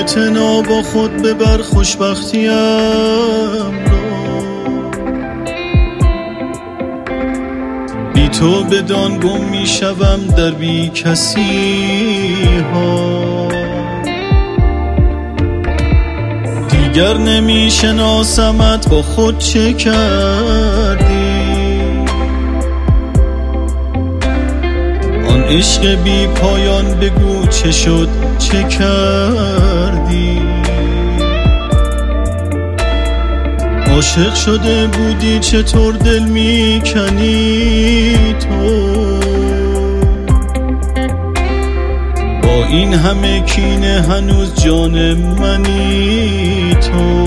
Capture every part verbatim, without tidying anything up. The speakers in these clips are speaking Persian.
اعتنا با خود ببر خوشبختیم را، بی تو بدان گم می شوم در بی کسی ها. دیگر نمی شناسمت با خود چه کردی، آن عشق بی پایان بگو چه شد چه کردی. عاشق شده بودی چطور دل می کنی تو، با این همه کینه هنوز جان منی تو.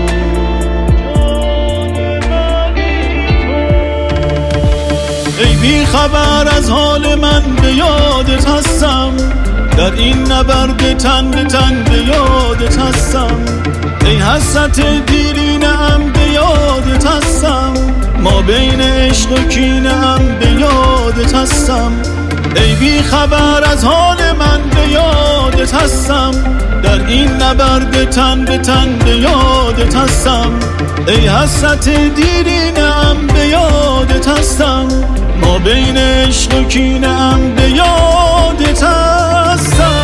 ای بی خبر از حال من به یادت هستم، در این نبرد تن به تن به یادت هستم. ای حسرت دیرینه ام به یادت هستم، ما بین عشق و کینه ام به یادت هستم. ای بی خبر از حال من به یادت هستم، در این نبرد تن به تن به یادت هستم. ای حسرت دیرینه ام به یادت هستم، ما بین عشق و کینه ام به یادت هستم.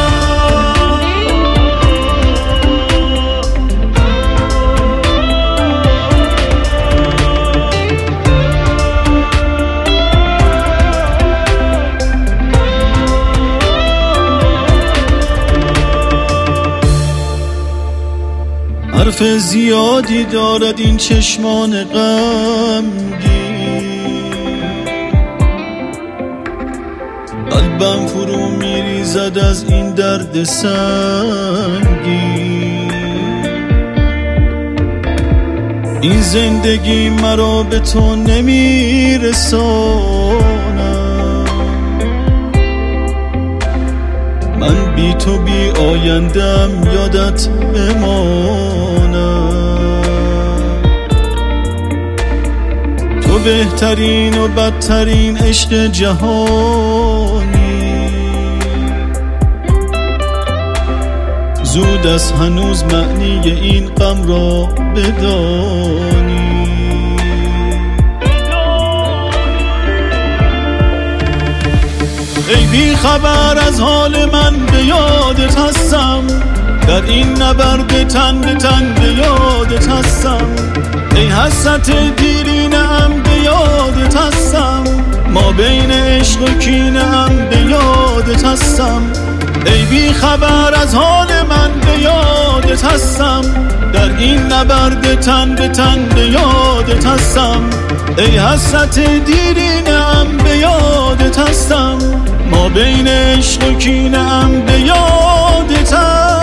حرف زیادی دارد این چشمان غمگین، قلبم فرو میریزد از این درد سنگین. این زندگی مرا به تو نمیرساند، من بی تو بی آیندم یادت بمانم. تو بهترین و بدترین عشق جهانی، زود است هنوز معنی این غم را بدانی. ای بی خبر از حال من به یادت هستم، در این نبرد تن به تن به یادت هستم. ای حسرت دیرینه ام به یادت هستم، ما بین عشق و کینه ام به یادت هستم. ای بی خبر از حال من به یادت هستم، در این نبرد تن به تن به یادت هستم. ای حسرت دیرینه ام به یادت هستم، ما بین عشق و کینه ام به یادت هستم.